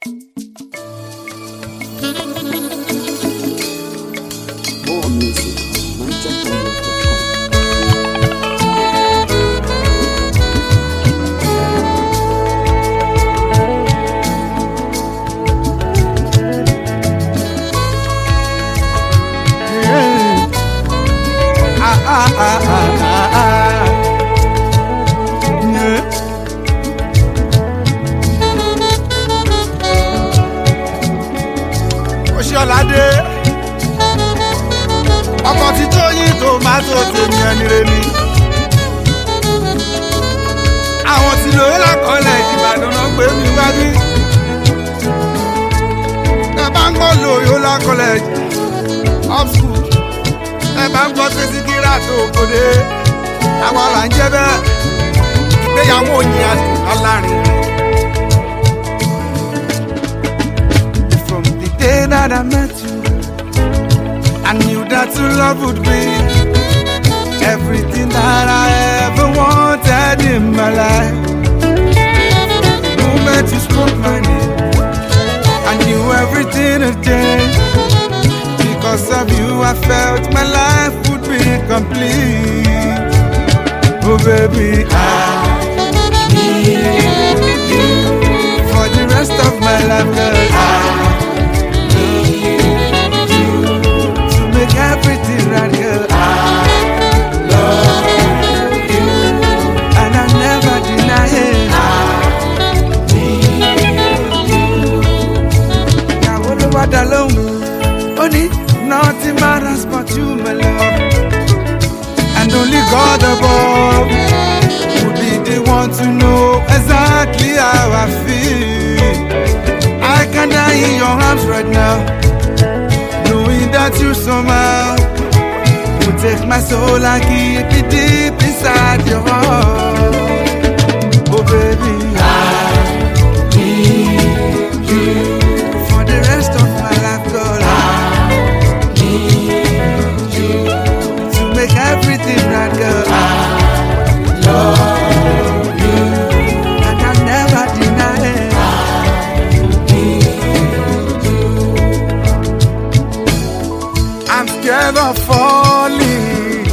More music on ManjaCongo.com. Oṣiọládé ọkọ̀ tí tó yí tòmátò tèmi ẹni rẹ ni. Àwọn tí lóye lákọọ́lẹ̀ Ìbàdàn náà gbé mi wá bí. Ẹ bá ń gbọ́ lóye lákọọ́lẹ̀ up school. Ẹ bá ń gbọ́ pé Síkírà tó kòdé. Àwa là ń jẹ́ bẹ́ẹ̀. Ìgbéyàwó yín àti alárin. From the day that I met you, I knew that your love would be everything that I ever wanted in my life. The moment you spoke my name, I knew everything had changed. Because of you, I felt my life would be complete. Oh baby, I need you for the rest of my life, girl. I need you to make everything right, girl. I love you and I never deny it. I need you. Now what about alone? Only nothing matters but you, my love. And only God above would be the one to know exactly how I feel. I can die in your arms right now, knowing that you somehow will take my soul and keep it deep inside your heart. Oh baby, I need you for the rest of my life, girl. I need you to make everything right, girl. I love you and I never deny it. I'm scared of falling,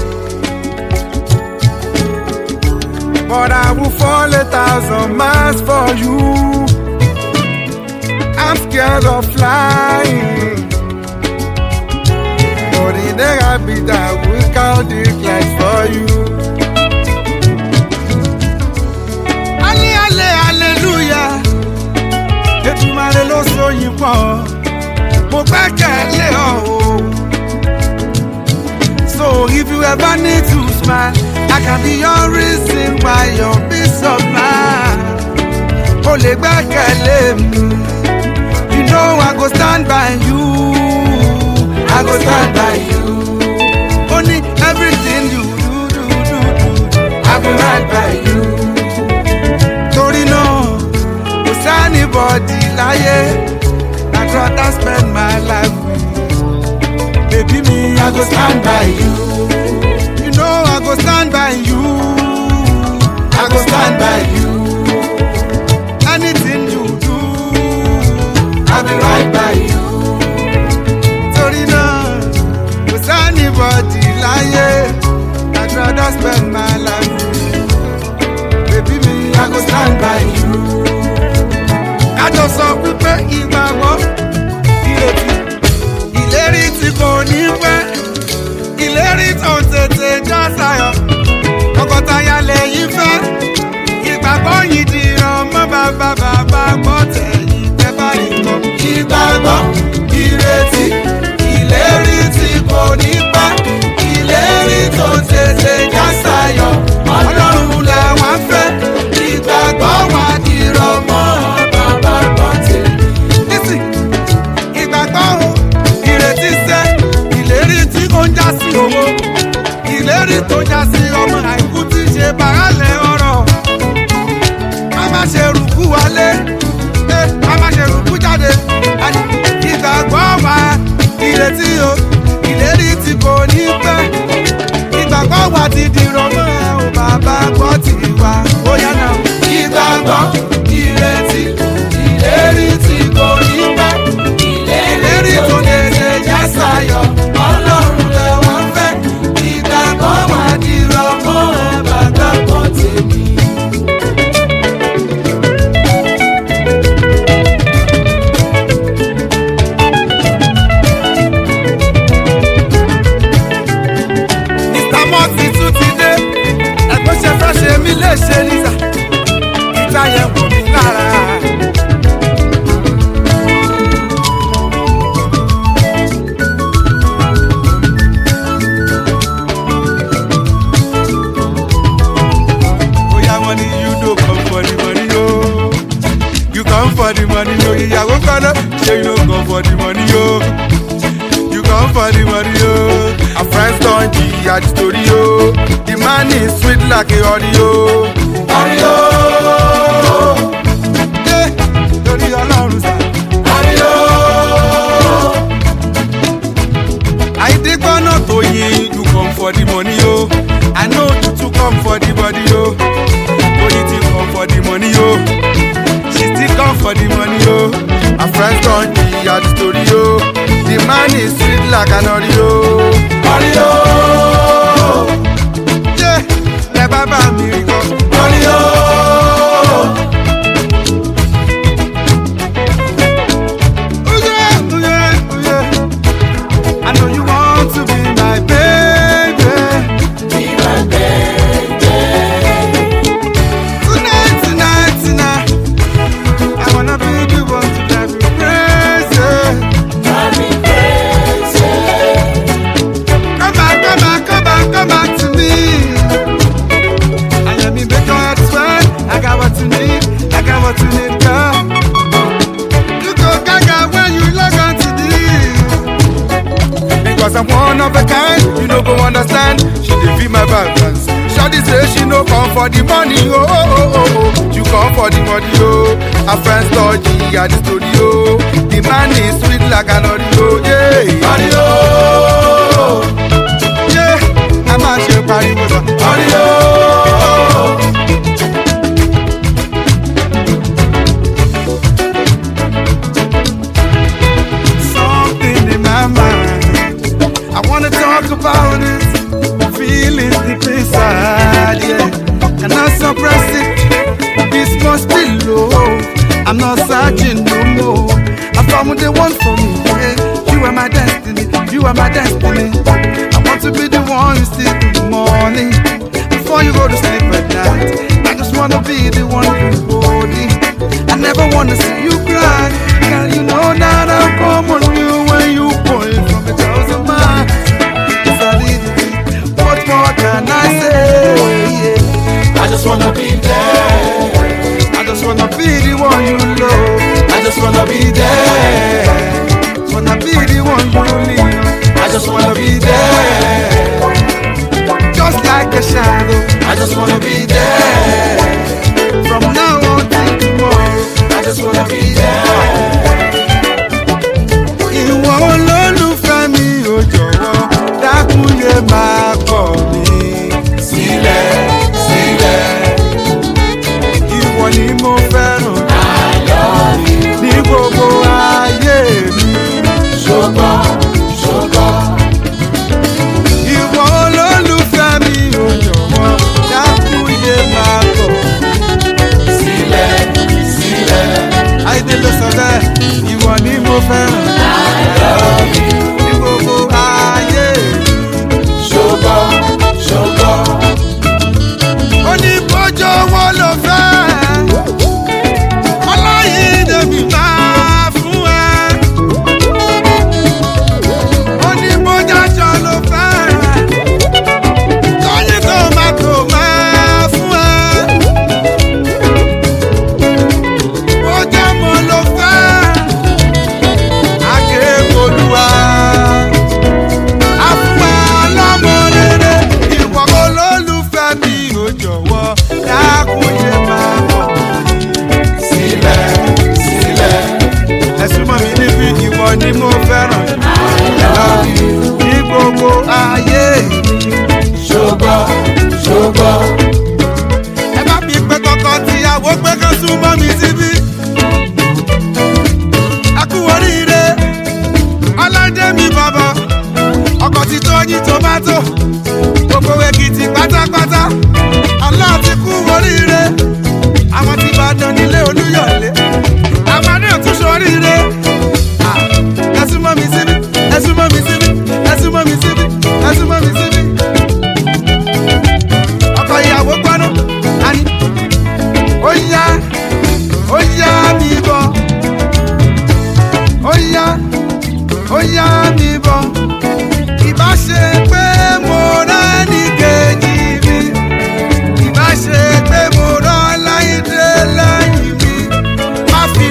but I will fall 1,000 miles for you. I'm scared of flying, but in the habit I will count the lights for you. Ale, ale, hallelujah. Ètùmàrè ló so yín pọ̀, mo gbẹ́kẹ̀lé ọ o. So if you ever need to smile, I can be your reason why your peace of mind. O lè gbẹ́kẹ̀lé mi, you know I go stand by you. I go stand by you. Only everything you do, I go right by you. Torí náà, kò sẹ́nibọ̀dì láyé, I'd rather spend my life with you. Baby me, I go stand by you. You know I go stand by you. I go stand by you. Anything you do, I'll be right by you. Sorry no, cause anybody lying, I'd rather spend my life with you. Baby me, I go stand by you. I just saw pípẹ́ ìgbàgbọ́, ìrètí, ìlérí tí kò ní pẹ́, ìlérí tó ń tètè já sáyọ̀. Tọkọtaya lẹ́yìn fẹ́, ìgbàgbọ́ yìí dìran mọ́ bàbá gbọ́ tẹ̀yìn tẹ́ bá nìkan. Ìgbàgbọ́, ìrètí, ìlérí tí kò ní pẹ́, ìlérí tó ń tètè já sáyọ̀. Ọlọ́run làwọn fẹ́, ìgbàgbọ́ wà dìran mọ́ bàbá gbọ́ tẹ̀yìn. Nísìn, ìgbàgbọ́ o, ìrètí sẹ́, ìlérí tí ó ń já sí owó, ìlérí tó já sí ọmọ àìkú tí ṣe bàálẹ̀ ọ̀rọ̀. Ká má ṣe rùkú wálé, ká má ṣe rùkú jáde. come for the money, yo. Ìyàwó kọ́lọ́, ṣé you no come for the money, yo. You come for the money, yo. Our friends don't hear the story, yo. The man is sweet like a audio. Audio. Yeah, lórí Ọlọ́run sá. Audio. Àìdégbọ́nà tó yin, you come for the money, yo. I know you too come for the body, yo. Only you come for the money, yo. She still come for the money, yo. Our friends don't hear the story, yo. The man is sweet like an audio. Audio. Yeah, never buy me go. Audio. Oh yeah, oh yeah, oh yeah. I know you want to be my baby. Be my baby. Tonight, tonight, tonight. I wanna be the one to drive you crazy. Drive me crazy. Come back, come back, come back, come back to me. And let me make your heart sweat. I got what you need, I got what you need, girl. You go gaga when you log on to this. Because I'm one of a kind, you no go understand. She dey feel my balance. Shawty say she no come for the money, oh oh oh oh. You come for the money, oh. Our friends dodgy at the studio. The man is sweet like an audio, yeah. Audio, yeah. I'm a shit party with audio. Something in my mind, I wanna talk about it. Feelings deep inside, yeah. Cannot suppress it. This must be low. I'm not searching no more. I found the one for me, yeah. You are my destiny, you are my destiny. I want to be the one you see in the morning. Before you go to sleep at night, I just wanna be the one you holding. I never wanna see you cry. Girl, you know that I'll come on you when you point from a thousand miles. What more can I say? Yeah. I just wanna be there. I just wanna be the one you love. I just wanna be there. Wanna be the one you need. I just wanna be there. Just like a shadow. I just wanna be there. From now on till tomorrow. I just wanna be there. Ìwọ olólùfẹ́ mi ò jọ̀wọ́ dákun lè máa kọ̀ mí sílẹ̀ sílẹ̀. Ìwọ ni mo fẹ́ràn ní gbogbo ayé mi. Ṣùgbọ́n ṣùgbọ́n. Ìwọ olólùfẹ́ mi ò jọ̀wọ́ dákun lè máa kọ̀ mí sílẹ̀ sílẹ̀. Àìdè ló sọ bẹ́ẹ̀, ìwọ ni mo fẹ́ràn ní gbogbo ayé mi. Ṣùgbọ́n ṣùgbọ́n. Ó ní bójú owó ló fẹ́. Ọláyídé mi máa fún ẹ. Ó ní bójú aṣọ ló fẹ́. Lọ́yìn tòmátò máa fún ẹ. Bójú ọmọ ló fẹ́. Akékolúwa. Afúnwa ọlọ́mọ rere. Ìwọ olólùfẹ́ mi ò jọ̀wọ́ dákun yé máa bọ̀ sílẹ̀ sílẹ̀. Ẹ̀sùn mọ́ mi níbi ìwọ ni mo fẹ́ràn ní gbogbo ayé mi. Ṣùgbọ́n ṣùgbọ́n. Ẹ bá mi pẹ́ kọ́kọ́ tíyàwó pé kán súnmọ́ mi síbí. A kú oríire ọlọ́dẹ mi bàbá. Ọkọ̀ ti tó yín tòmátò. Gbogbo Èkìtì pátápátá. Allah ti kú oríire. Àwọn tí Ìbàdàn nílé Olúyọ̀lé. Àwọn náà tún ṣoríire. Ẹ súnmọ́ mi síbí, ẹ súnmọ́ mi síbí, ẹ súnmọ́ mi síbí, ẹ súnmọ́ mi síbí. Ọkọ ìyàwó gbọ́nú, àní. Ó yá mi bọ̀. Ó yá mi bọ̀. Ìbá ṣe pé mo rẹ́ni kejì mi. Ìbá ṣe pé mo rán Láìdé lẹ́yìn mi. Má fi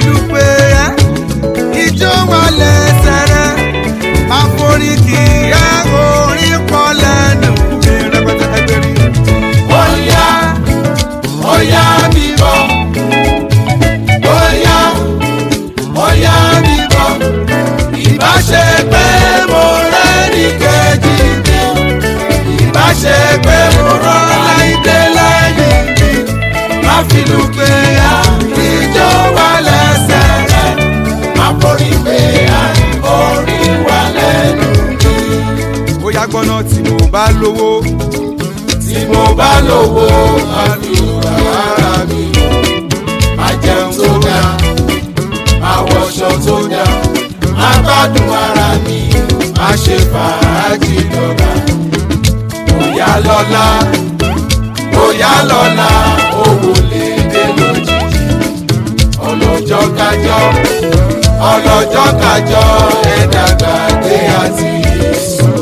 gbọ́ná tí mo bá lówó. tí mo bá lówó àdúrà ara mi máa jẹun tó dáa máa wọṣọ tó dáa máa gbádùn ara mi máa ṣe fàájì dọ́gba. bóyá lọ́la bóyá lọ́la owó lè dé lójijì ọlọ́jọ́ kájọ́ ọlọ́jọ́ kájọ́ ẹ̀dá gbàgbé àti èso.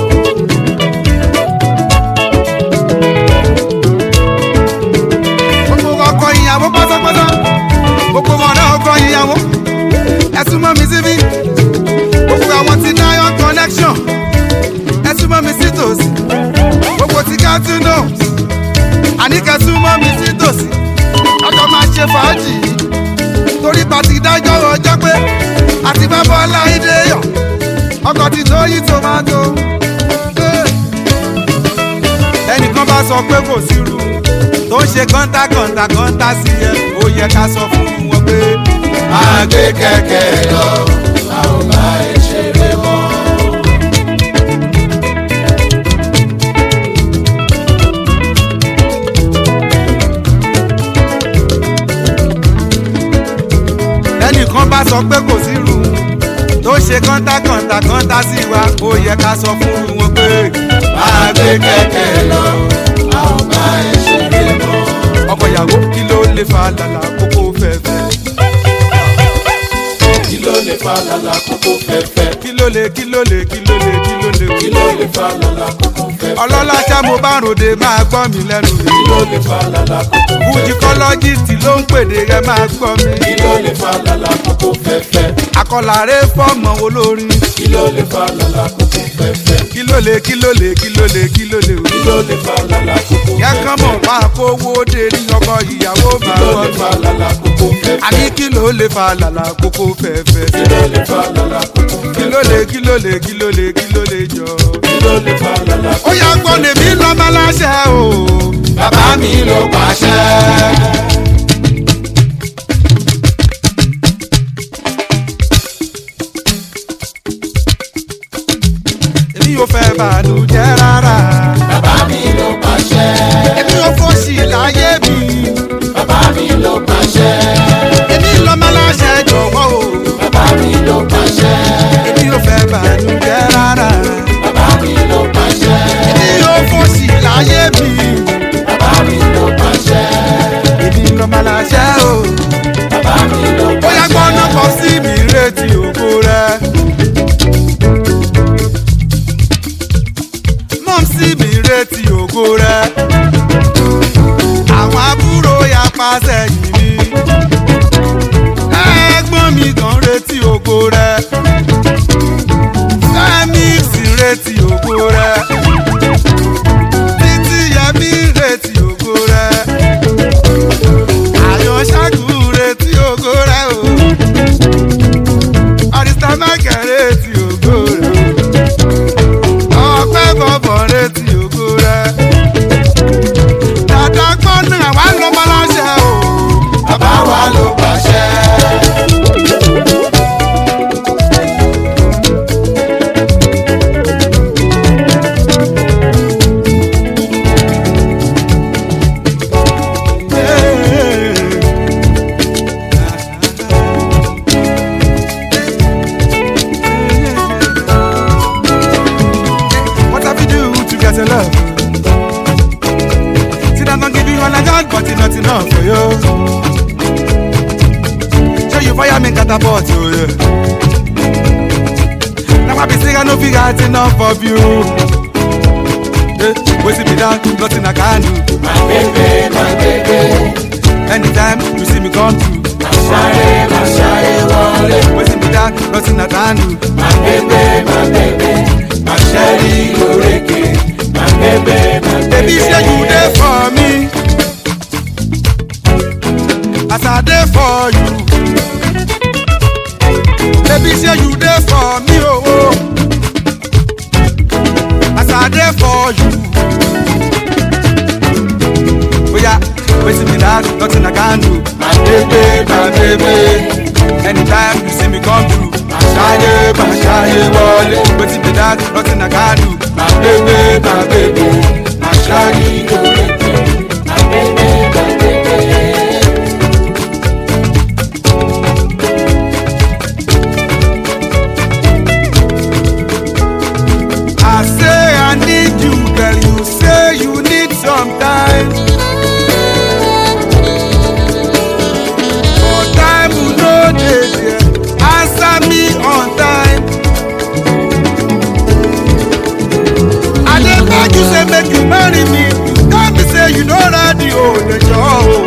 gbogbo ọkọ ìyàwó pátápátá gbogbo ọ̀rẹ́ ọkọ ìyàwó ẹ súnmọ́ mi síbí gbogbo àwọn ti Dion connection ẹ súnmọ́ mi sí tòsí gbogbo ti Cartoons àníkẹ́ súnmọ́ mi sí tòsí ọjọ́ máa ṣe fàájì torí pàtì dájọ́ ọjọ́ pé àti bábọ́ aláìdé yọ̀ ọkọ̀ ti tó yí tomato. ẹnìkan bá sọ pé kò sí irú tó ń ṣe kọ́ńtà sí ẹ ó yẹ ká sọ fún wọn pé máa gbé kẹ̀kẹ́ lọ a ò bá ẹ ṣeré mọ́. ẹnìkan bá sọ pé kò sí irú tó ṣe kọ́ńtà sí wa ó yẹ ká sọ fún wọn pé máa gbé kẹ̀kẹ́ lọ a ò bá ẹ ṣeré mọ́. ọkọ ìyàwó kí ló lè fa làlà kókó fẹ́fẹ́. kí ló lè fa làlà kókó fẹ́fẹ́. kí ló lè kí ló lè fa làlà kókó fẹ́fẹ́. ọlọ́lá ṣá mo bá ròde máa gbọ́ mi lẹ́nu rẹ̀. kí ló lè fa làlà kókó fẹ́fẹ́. fújikọ́lọ́jìtì ló ń pèdè ẹ máa gbọ́ mi. kí ló lè fa làlà kókó fẹ́fẹ́. àkọlàrẹ́ fọ́ọ̀mù olórin. kí ló lè fa làlà kókó fẹ́fẹ́. kí ló lè kí ló lè fa làlà kókó fẹ́fẹ́. yẹ kán mọ̀ wá kówó dé ní ọkọ ìyàwó kí máa ló wọ̀ lè fa làlà kókó fẹ́fẹ́. àní kí ló lè fa làlà kókó fẹ́fẹ́. kí ló lè fa làlà kókó fẹ́fẹ́. kí ló lè jọ. kí ló lè fa làlà kókó ó yà gbọ́ lèmi lọ́mọ láṣẹ o. bàbá mi ló pàṣẹ. èmi ò fẹ́ bànújẹ́ rárá. bàbá mi ló pàṣẹ. èmi ò fòṣì láyé mi. bàbá mi ló pàṣẹ. èmi lọ́mọ láṣẹ jọ̀wọ́ o. bàbá mi ló pàṣẹ. èmi ò fẹ́ bànújẹ́ rárá. bàbá mi ló pàṣẹ. èmi ò fòṣì láyé mi. bàbá mi ló pàṣẹ. èmi lọ́mọ láṣẹ o. bàbá mi ló pàṣẹ. ó yà gbọ́nà kọ sí mi retí ògo rẹ. mọ́mísí mi retí ògo rẹ. àwọn àbúrò ya pa sẹ́yìn mi. ẹ̀gbọ́n mi gan retí ògo rẹ. Femix retí ògo rẹ. Títí Yẹmí retí ògo rẹ. Àyàn Ṣáàgù retí ògo rẹ o. Arista Michael retí ògo rẹ o. Ọpẹ́ bọ̀bọ̀ retí ògo rẹ. Dàda gbọ́nà wà lọ́mọ láṣẹ o. bàbá wa ló pàṣẹ. What have you do to get your love? See that don't give you all I got, but it's not enough for you. Show you fire me catapult you, yeah. Now I be saying I no figure out enough of you. Waiting me down, nothing I can do. my baby. Anytime you see me come through. máa ṣáré wọlé. Waiting me down, nothing I can do. my baby. máa ṣẹ́rí lórékè. my baby. Baby say you there for me, as I there for you. Baby say you there for me, oh oh, as I there for you. Oh yeah, waiting me down, nothing I can do. my baby. Anytime you see me come through, máa ṣáré wọlé. waiting me down. that, nothing I can do. My baby, my shawty go baby. My baby. I say I need you, girl. You say you need some time. For time will no dey there. Answer me on time. I dey beg you say make you marry me. You tell me say you no ready, oh, the job.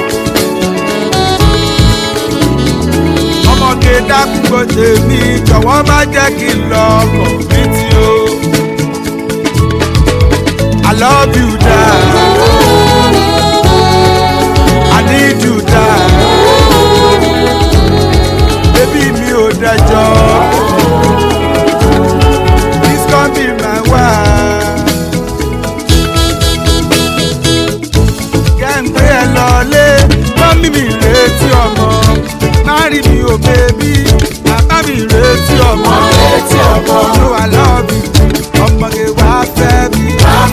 Ọmọge dákúgbò tèmi, jọ̀wọ́ má jẹ́ kí n lọ ọkọ̀ mi tí o. I love you, dad. I need you, dad. Baby, me ò dájọ́. Please come be my wife. Kẹ́ ń gbé ẹ lọlé, mọ́mí mi retí ọmọ. Marry me, oh baby. Bàbá mi retí ọmọ. No, I love you. Ọmọge wá fẹ́ mi.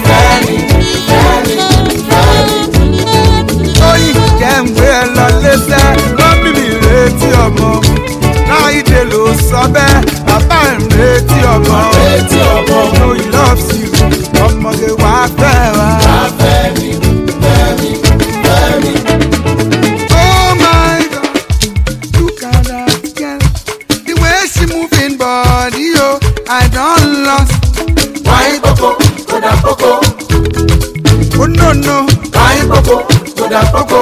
Oyin jẹ́ ń gbé ẹ lọ lẹ́sẹ̀, mọ́mí mi retí ọmọ. Láìdé ló sọ bẹ́ẹ̀, bàbá ń retí ọmọ. No, he loves you. Ọmọge wá fẹ́ wá. Oh my God, look at that girl. The way she moving body, oh, I don lost. Why poco, koda poco. Oh no no. Why poco, koda poco.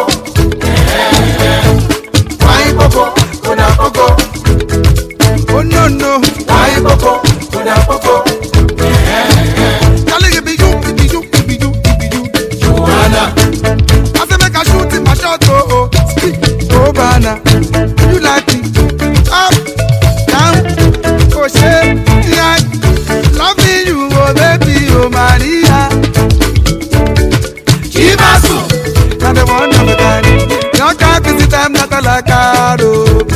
Why poco, koda poco. Oh no no. Why poco, koda poco. Charlie, it be you. Joanna, I say make I shoot in my shot, oh oh. Stick, oh banana. You like me? Up, down, oh shit, yeah. Loving you, oh baby, oh Maria. Chimasu, Now the one of a kind. Your cock is the time that I like caro.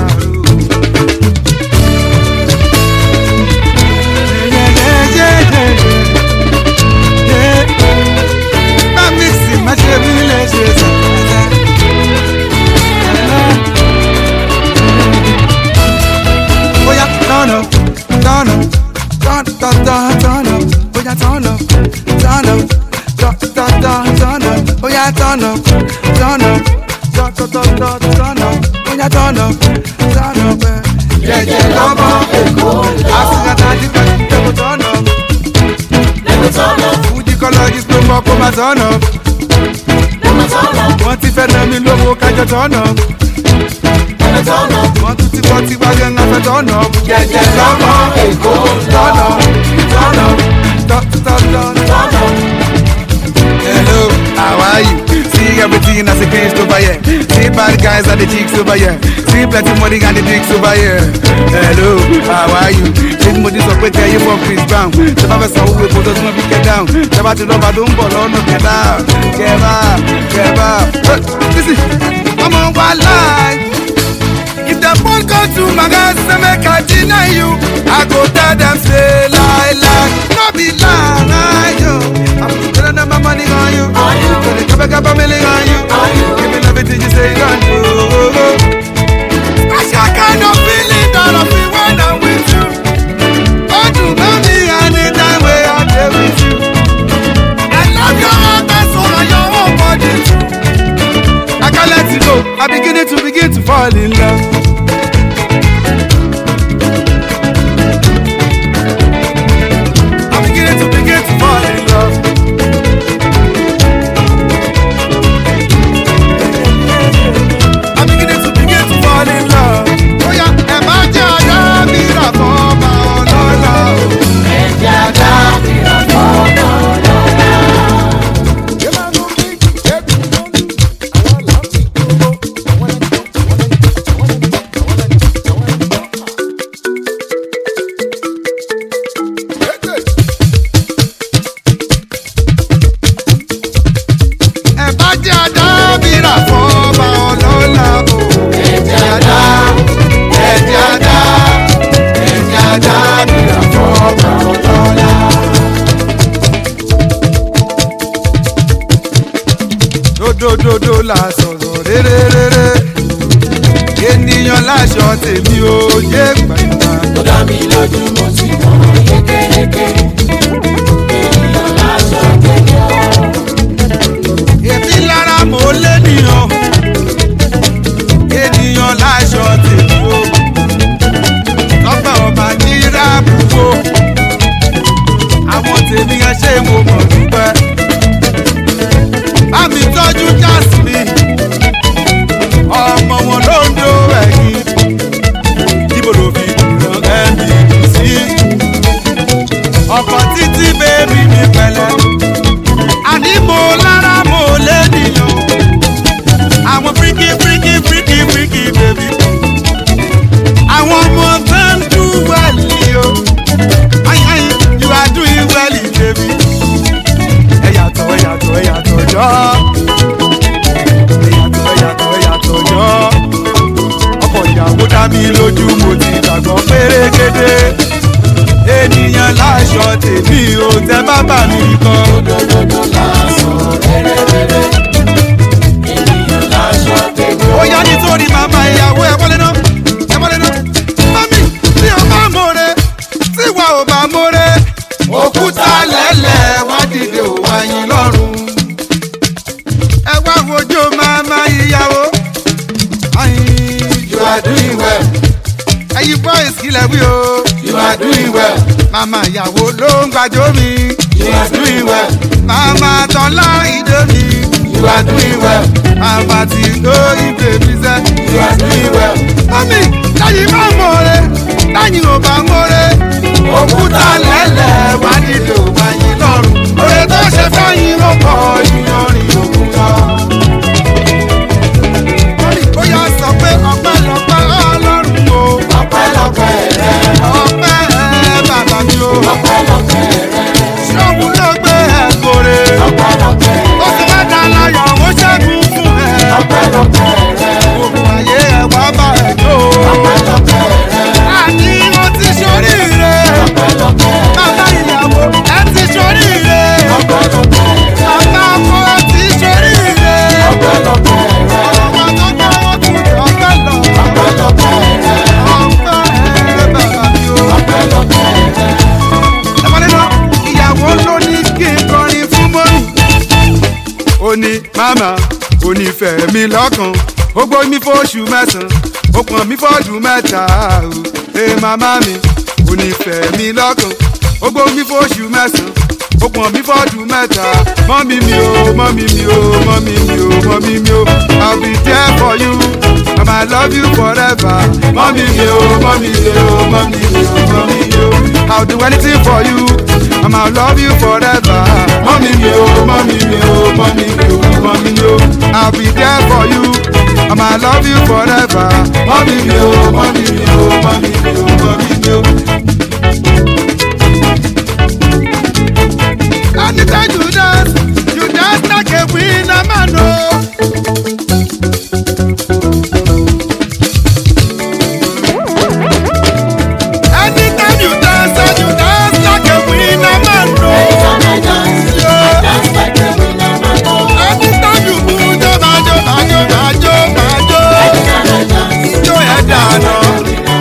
I'm mixing my tribulations. Oh yeah, turn up. Oh yeah, turn up. Oh yeah, turn up. Jẹ́jẹ́ lọ́mọ Èkó lọ. Never turn up. Fuji colors no more come as on up. Never turn up. Wọ́n ti fẹ́ náà mi lówó kájọ turn up. Never turn up. Wọ́n tún ti bọ́ ti wá gẹ́ ńlá fẹ́ turn up. Jẹ́jẹ́ lọ́mọ Èkó lọ. Turn up. Hello, how are you? See everything as a case over here. See bad guys and the chicks over here. See plenty money and the dicks over here. Hello, how are you? Take money so quick, you for Chris Brown. The Bible saw we put us on get down. The battle over don't ball on get down. Get up. Listen, I'm on one line. If the phone call to my guys, they make I deny you. I go tell them say lie. No be lie, yo. I'm putting my money on you. Gonna come back a million on you. Give me everything you say you gon' do. Special kind of feeling that I feel when I'm with you. Oh, do me anytime where I'm there with you. I love your heart and soul and your whole body too. I can't let you go. I'm beginning to fall in love. I'm beginning to fall in love. òdodo la sọ̀rọ̀ rere ènìyàn láṣọ tèmi ò yé gbàgbà. Ó dá mi lójú mo ti mọ̀ yékéyéké. Ènìyàn láṣọ tèmi o. èmi lára mo lénìyàn ènìyàn láṣọ tèmi ò lọ́gbà ọba jíra bùkó àwọn tèmi ẹ ṣe mo mọ̀ dúpẹ́ bá mi tọ́jú Jasmine ọmọ wọn ló ń do ẹ̀yìn ibo ló fi ràn ẹ́bí sí ọkọ̀ títí bébí mi pẹ̀lẹ́ àní mo lára mo lénìyàn àwọn fíríkì bébí àwọn ọmọ tó ń do wẹ̀lì o you are doing well baby ẹ yàtọ̀ jọ ọkọ ìyàwó dá mi lójú mo ti gbàgbọ́ pérégedé ènìyàn láṣọ tèmi ò tẹ bàbá mi kan. Òdodo lásán rere. Ènìyàn láṣọ tèmi o. ó yá nítorí màmá ìyàwó ẹ wọlé náà mami tí o bá mọ̀re tí wà ò bá mọ̀re òkúta lẹ́lẹ̀ wá dìde ò wáyé lọ́rùn ẹ wá wojú màmá ìyàwó. You are doing well. ẹyin boys kílẹ̀ wí o. You are doing well. màmá ìyàwó ló ń gbàjọ́ mi. You are doing well. màmá tọ́lá ìdè mi. You are doing well. màmá tí ló ìdè mi sẹ́. You are doing well. mami lẹ́yìn bá mọ̀re lẹ́yìn ò bá mọ̀re òkúta lẹ́lẹ̀ wá nílò wáyé lọ́rùn. òye tó ṣe fẹ́yìn ló kọ ìyanrìn òkun lọ. ó yà sọ pé ọpẹ́lọpẹ́ Ọlọ́run o. Ọpẹ́lọpẹ́ rẹ. ọpẹ́ bàbá mi o. Ọpẹ́lọpẹ́ rẹ. ṣọ́ọ̀bù ló gbé ẹ̀ kórè. Ọpẹ́lọpẹ́ rẹ. ó sì má dá láyọ̀ ó ṣẹ́gun fún ẹ. Ọpẹ́lọpẹ́ rẹ. òkun ayé ẹ̀ wá bá ẹ̀ jó. Ọpẹ́lọpẹ́ rẹ. àní ó ti ṣoríire. Ọpẹ́lọpẹ́ rẹ. bàbá ìyàwó ẹ ti ṣoríire. Ọpẹ́lọpẹ́ rẹ. bàbá ọkọ ẹ ti ṣoríire. Ọpẹ́lọpẹ́ rẹ. ọmọ tó gbọ́ ó tún ọpẹ́ lọ. Ọpẹ́lọpẹ́ rẹ. ọpẹ́ bàbá mi o. Ọpẹ́lọpẹ́ rẹ. ẹ wọlé lọ ìyàwó ló ní kí n kọrin fún mọ́nì. ó ní màmá onífẹ̀ẹ́ mi lọ́kàn ó gbó mi fóṣù mẹ́sàn-án ó pọ̀n mi fọ́dún mẹ́ta o. màmá mi onífẹ̀ẹ́ mi lọ́kàn ó gbó mi fóṣù mẹ́sàn-án ó pọ̀n mi fọ́dún mẹ́ta. mọ́mí mi o mọ́mí mi o mọ́mí mi o mọ́mí mi o I'll be there for you mama I love you forever. mọ́mí mi o mọ́mí mi o mọ́mí mi o mọ́mí mi o I'll do anything for you mama I love you forever. mọ́mí mi o mọ́mí mi o mọ́mí mi o mọ́mí mi o I'll be there for you mama I love you forever. mọ́mí mi o mọ́mí mi o mọ́mí mi o mọ́mí mi o. Anytime you dance like a winner man o. Anytime you dance like a winner man o. Anytime I dance like a winner man o. Anytime you move jo bajo. Anytime I dance Jo ẹ dànù. like a winner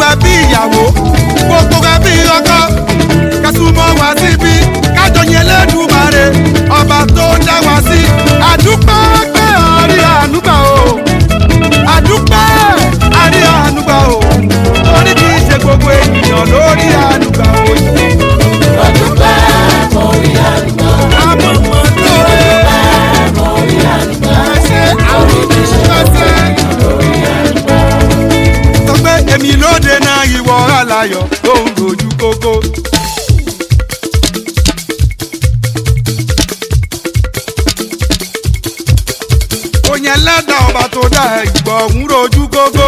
ẹbí ìyàwó gbogbo ẹbí ọkọ kẹsùmọ́ wá síbí kájọ yẹn lẹ́dùnmáre ọba tó dá wá sí àdúpẹ́ pé àrí ànúgbà o àdúpẹ́ àrí ànúgbà o torí kì í ṣe gbogbo ènìyàn lórí ànúgbà o. Ọdúpẹ́ orí àdúgbò. àmọ̀mọ́ tó Orí àdúgbò. ṣe àwọn ìṣẹ́ṣẹ́. Orí àdúgbò. sọ pé èmi lóde náà ìwọ aláyọ̀ tó ń dojú kókó. òyìn ẹlẹ́dà ọba tó dá ìgbọ̀ ń rojú kókó.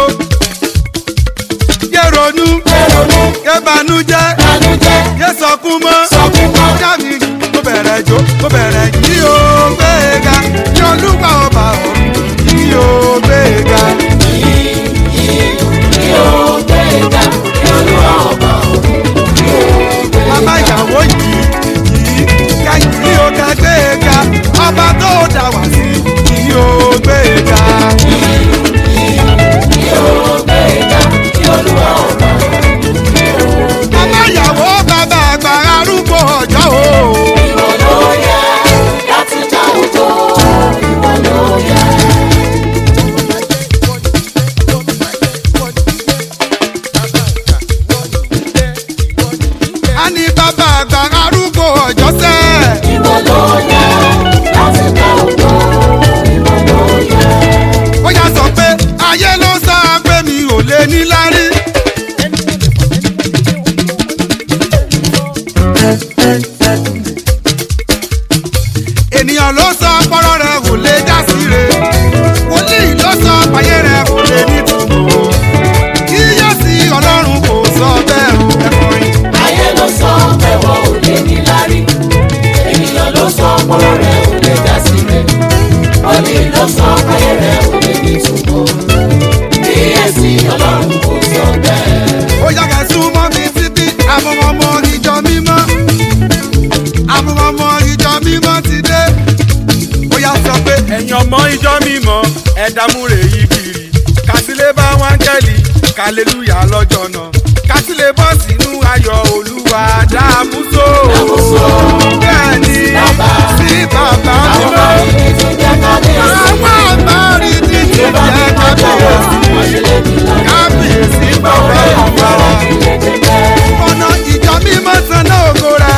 yé ronú yé banújẹ́ yé sọkún mọ́ jáde tó bẹ̀rẹ̀ jó tó bẹ̀rẹ̀ yí o gbéga yí olúwa ọba ọ̀run yí o gbéga. Bàbá ìyàwó yìí kẹ́yìn tí ó ká gbéga ọba tó dá wá sí yí o gbéga. Bàbá ìyàwó bàbá àgbà arúgbó ọjọ́ o. A ní bàbá àgbà arúgbó ọjọ́ sẹ́. Ó yà sọ pé ayé ló sọ pé mi ò lè ní lárí. Ènìyàn ló sọ pọ́rọ́ rẹ̀ kò lè já sí re. Wòlíì ló sọ payé rẹ̀ kò lè ní tùmọ̀. Kíyèsí Ọlọ́run kò sọ bẹ́ẹ̀ o ẹ̀kọrin. Ayé ló sọ pé wọ́n ò lè ní lárí. Ènìyàn ló sọ pọ́rọ̀ rẹ̀ ò lè dá sí rẹ̀. Olè ló sọ pé rẹ̀ ò lè ní túbọ̀. Kíyèsí Ọlọ́run kò sọ bẹ́ẹ̀. Ó yàgà súnmọ́ mi síbí àwọn ọmọ ìjọ mímọ́. Àwọn ọmọ ìjọ mímọ́ ti dé. Ó yà sọ pé ẹ̀yin ọmọ ìjọ mímọ́ ẹ dámúre yìí kiri. Kàtílé bá wọn kẹ́lì kàlélúyà lọ́jọ́ náà. Kàtílé bọ́ sínú ayọ̀ Olúwa dáàmúso. Bẹ́ẹ̀ ni sí bàbá mi lọ. Àwọn àbárí ti ti jẹ́ kábíyèsí. Kábíyèsí bàbá bàbá wa. Ọ̀nà ìjọ mímọ́ sanná ògo rẹ̀.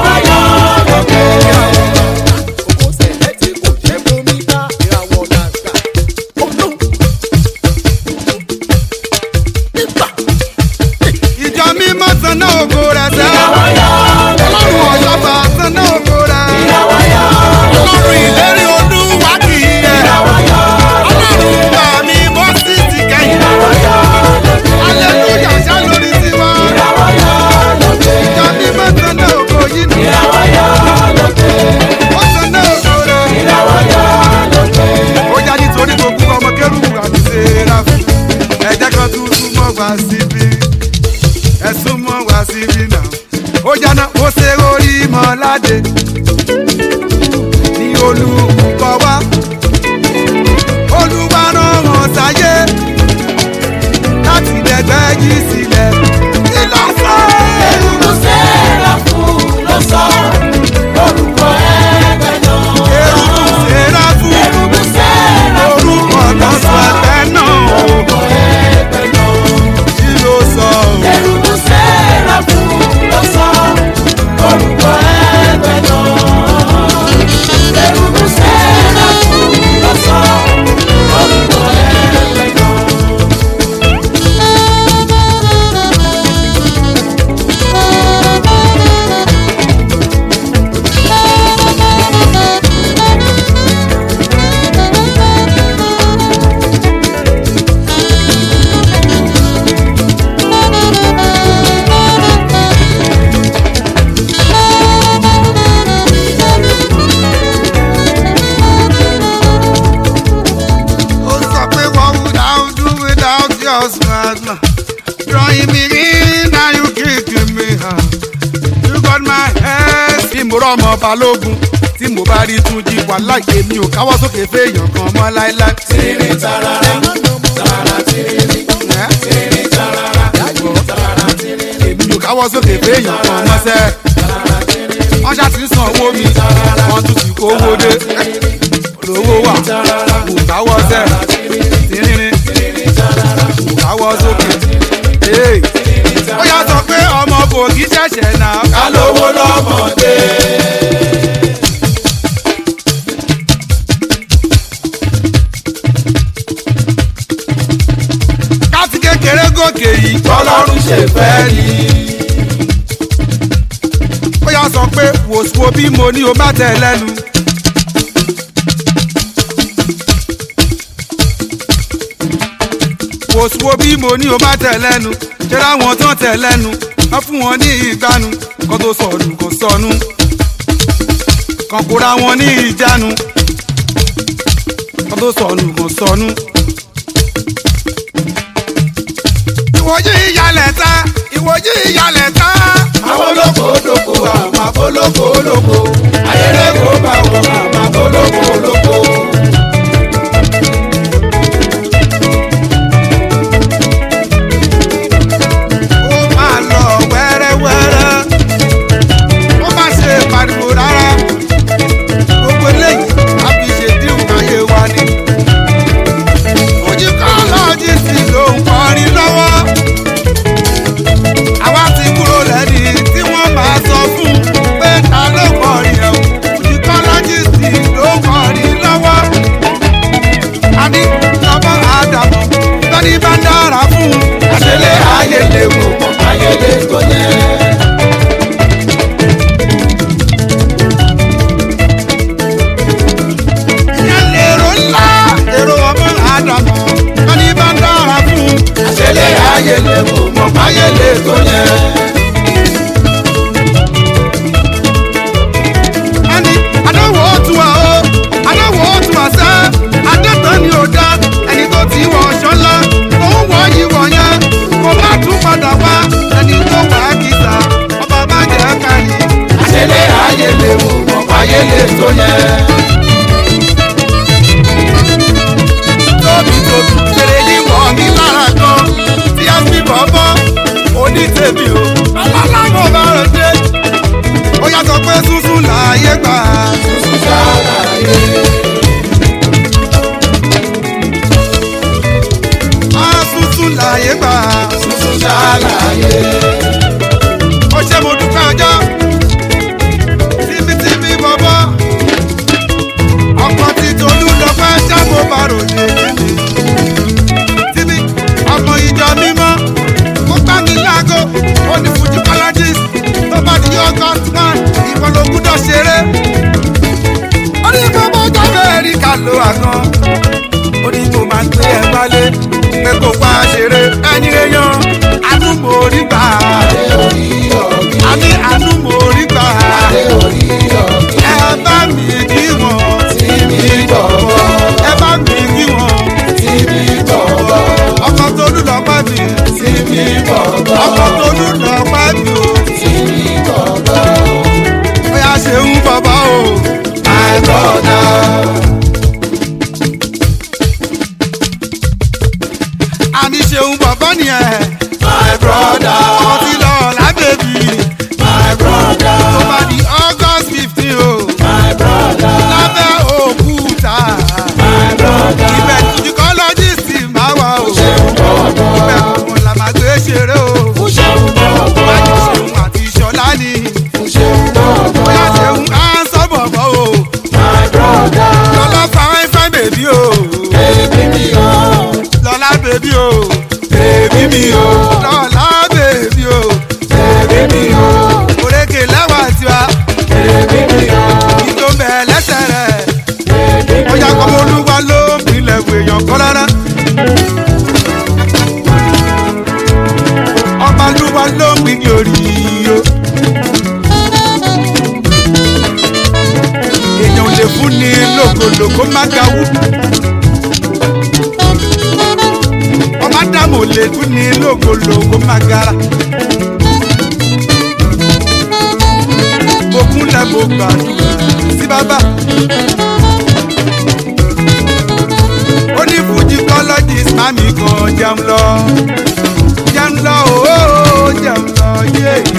Ìjọ mímọ́ sanná ògo rẹ̀ sẹ́. Ọlọ́run ọ̀ṣọ́fà sanná ògo rẹ̀. Ọlọ́run ìlérí Olúwa kì í yẹ. Ọlọ́run gbà mí bọ́ sí ti kẹ́yìn. Aleluya ṣá lórí tiwa. Ìjọ mímọ́ sanná ògo yìí nù. Ó sanná ògo rẹ̀. Ó yá nítorí gbogbo ọmọ kérúbù àti séráfù. Ẹ jẹ́ kan tún súnmọ́ wá síbí. Ẹ súnmọ́ wá síbí náà. Ó jáná ó ṣe orí mọ́ládé. Ní olùkọ́ wa. Olúwa rán wọn sáyé. Láti dẹ̀gbẹ́ yìí sílẹ̀. Ìlọsọ. Orúkọ Séráfù ló sọ orúkọ ẹgbẹ́ náà. Kérúbù séráfù. Orúkọ Séráfù Orúkọ tó sọ ẹgbẹ́ náà. orúkọ ẹgbẹ́ náà. Kí ló sọ? Orúkọ Séráfù ló sọ orúkọ ẹgbẹ́ náà. Orúkọ Séráfù ló sọ orúkọ ẹgbẹ́ náà. Ó sọ pé what would I do without your smile? Drawing me in, now you kicking me out. You got my head. Tí mo rọ́mọ balógun, tí mo bá rí Túnjí wà láìpẹ́ mi ò káwọ́ sókè fèèyàn kan mọ́ láéláé. Tìrì tarara, tarara tìrì, tìrì tarara. káwọ́ sókè péyàn kan mọ́sẹ́ wọ́n ṣáà ti ń san owó mi wọ́n tún ti kó owó dé olówó wà kò káwọ́ sẹ́ tìrín kò káwọ́ sókè ó yà sọ pé ọmọ kò kí ṣẹ̀ṣẹ̀ náà ká lówó lọ́mọdé. káti kékeré gòkè yìí tọ́lọ́run ṣe fẹ́ ni. ó yà sọ pé wòsùwò bí mo ní o bá tẹ̀ lẹ́nu. wòsùwò bí mo ní o bá tẹ̀ lẹ́nu. ṣé láwọn tán tẹ̀ lẹ́nu wọ́n fún wọn ní ìgbanu kan tó sọnù kò sọnù kan kóra wọn ní ìjánu kan tó sọnù kò sọnù. ìwòyí ìyàlẹ̀ ta ìwòyí ìyàlẹ̀ ta. àwọn olóko olóko àmà olóko olóko ayẹyẹ kó bá wọn àmà olóko olóko. ó máa lọ wẹ́rẹ́wẹ́rẹ́ ó má ṣe pariwo rárá gbogbo eléyìí a fi ṣèdíhùn ayé wa ni. ojú kan lọ́ọ́dí sí ló ń kọrin lọ́wọ́ àwa ti kúrò lẹ́ni tí wọ́n máa sọ fún pé ta ló kọrin ẹ̀ ojú kan lọ́ọ́dí sí ló ń kọrin lọ́wọ́. a ní lọ́mọ àdàmọ̀ tọ́ni bá dára fún un àṣẹlẹ̀ ayé lè wò mọ́ ayé lè tó yẹ. ìyẹn lèrò ńlá èrò ọmọ àdàmọ̀ tọ́ni bá dára fún un. àṣẹlẹ̀ ayé lè wò mọ́ ayé lè tó yẹ. ẹni adáwọ̀ ó tún wà ó adáwọ̀ ó tún wà sẹ́ adẹ́tàn ni ò dá ẹni tó ti wọ̀ ṣọ́lá tó ń wọ̀ yìí wọ̀ yẹn kó má tún padà wá ẹni tó wà á kìsà ọba má jẹ́ káyì. àṣẹlẹ̀ ayé lè wò mọ́ ayé lè tó yẹ. tóbi tóbi fèrè yìí wọ̀ mí lára kan tí a fi bọ̀bọ̀ onítèmi o aláwọ̀ bá rẹ̀ dé ó yàtọ̀ pé sunsun láàyè gbà. tuntun ṣàlàyé. sunsun láàyè gbà. tuntun ṣàlàyé. ó ṣe mo dúpẹ́ ọjọ́ tíbítíbí bọ́bọ́ ọkọ̀ tí tolú lọ fẹ́ jábọ̀ bàrò lèmi tíbí ọmọ ìjọ mímọ́ ó gbá mi láago ó ní fújì colleges tó bá di august 1 ìwọ ló gbúdọ̀ ṣeré ó ní gbogbo jáde ẹ̀ríkà ló àgàn ó ní mo máa ń gbé ẹ wálé pé kó wá ṣeré ẹni èèyàn àánú mo rí gbà àní àánú mo rí gbà ẹ bá mi kí wọn ẹ bá mi kí wọn ọkọ̀ tó dùn lọ pẹ́ mi ọkọ̀ tó dùn lọ pẹ́ mi o ó yà ṣe ń bọ̀bọ̀ o my brother. àní ṣeun bọ̀bọ̀ nìyẹn my brother. ọkọ̀ tí lọ lábẹ́bí my brother. tó bá di august 15 o my brother. lábẹ́ òkúta my brother. ibẹ̀ tuntun kọ́lọ́jìsì máa wà o ibẹ̀ kò là máa gbé ṣeré o wájú ṣeun àti ìṣọ̀lá ni bóyá ṣeun á ń sọ bọ̀bọ̀ o lọ́lá fáwọn fáwọn bèbí o lọ́lá bèbí o lọ́lá bèbí o òrèké lẹ́wà tiwa ìjọ bẹ̀ lẹ́sẹ̀ rẹ̀ bóyá kọ́mọ olúwa ló ń pilẹ̀ wèèyàn kọ́ rárá. ọba olúwa ló ń gbin orí o. èèyàn ò lè fún ni lógològó má ga wú. ọba dàmú ò lè fún ni lógològó má gara. mo kúnlẹ̀ mo gbàdúrà sí bàbá. ó ní fújì colleges mami kan jẹun lọ ooo jẹun lọ yé.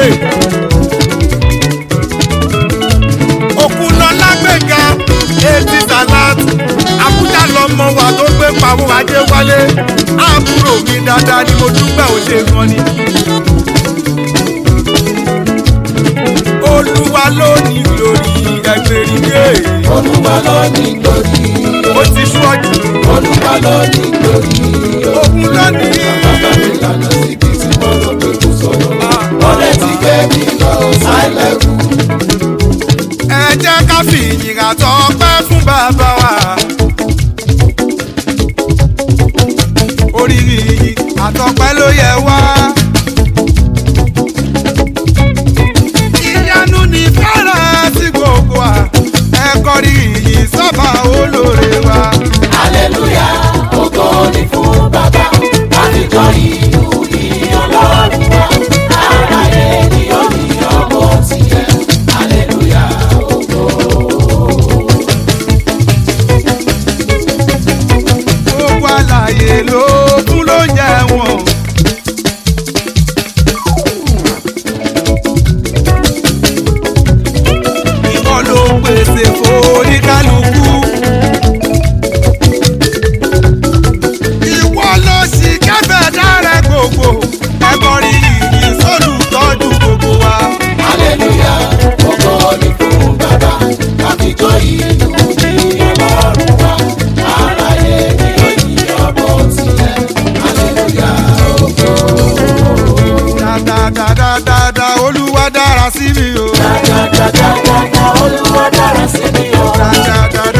òkun lọ lágbèga etí salat Àbújá lọmọ wa tó gbé pawó ajé wálé àbúrò mi dáadáa ni mo dúpẹ́ ò ṣe gan ni. Olúwa ló ní glory ẹgbẹ̀rìndé. Olúwa ló ní glory. Ó ti ṣọ́jú. Olúwa ló ní glory. Òun ló ní. Bàbá mi lànà síbi tí wọ́n lọ pé kò sọ̀rọ̀. Ọ̀rẹ́ ti gbé mi lọ sáìlẹ̀kù. Ẹ jẹ́ ká fi ìyìn àtọpẹ́ fún bàbá wa. Oríire ìyìn àtọpẹ́ ló yẹ wá. Ìyanu ní fẹ́rẹ̀ sí gbogbo wa. Ẹ kọrí ìyìn sọ́ba olóore wa. Hallelujah, ògo ni fún bàbá. Àtijọ́ ìlú ìyọlọ́run wa. Aráyé ni ó ní ọmọ tiẹ̀. Hallelujah, ògo. Gbogbo àlàyé ló fún ló jẹ wọn. Ìwọ ló pèsè fóníkálukú. Ìwọ ló sì kẹfẹ dára gbogbo. Ẹgbọ́rí ìyìn sólùtọ́jú gbogbo wa. Hallelujah, ògo ni fún bàbá. Àtijọ́ ìlú ìyọlọ́run wa. Aráyé ni ó ní ọmọ tiẹ̀. Hallelujah, ògo. Dáadáa Olúwa dára sí mi o. Dáadáa Olúwa dára sí mi o. Dáadáa